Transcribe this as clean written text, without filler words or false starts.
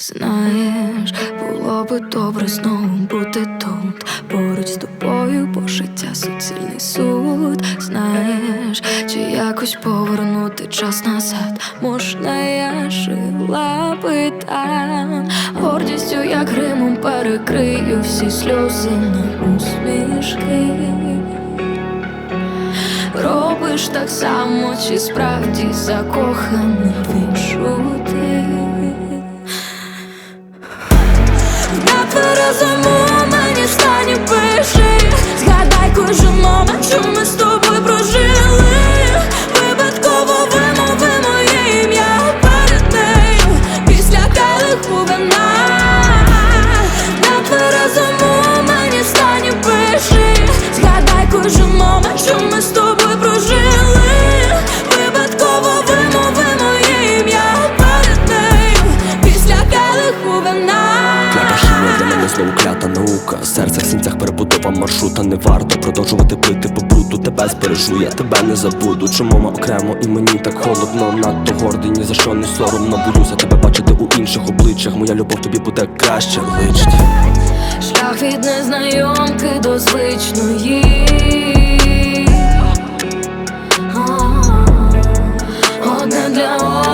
Знаєш, було би добре знову бути тут, поруч з тобою, бо життя суцільний суд. Знаєш, чи якось повернути час назад? Можна, я жила би там, гордістю, як гримом перекрию всі сльози на усмішки. Робиш так само, чи справді закоханий в іншу ти? На тверезому мені стані пиши, згадай кожен момент, що ми з тобою прожили. Випадково вимови моє ім'я перед нею, після келиху вина. На тверезому мені стані пиши, згадай кожен момент, що ми з тобою прожили. Випадково вимови моє ім'я перед нею, після келиху вина. Для мене знову клята наука. Серце в синцях перебудова маршрута. Не варто продовжувати пити по бруду. Тебе збережу, я тебе не забуду. Чому ми окремо і мені так холодно? Надто гордий, ні за що не соромно. Боюся тебе бачити у інших обличчях. Моя любов тобі буде краще личить. Шлях від незнайомки до звичної. Одне для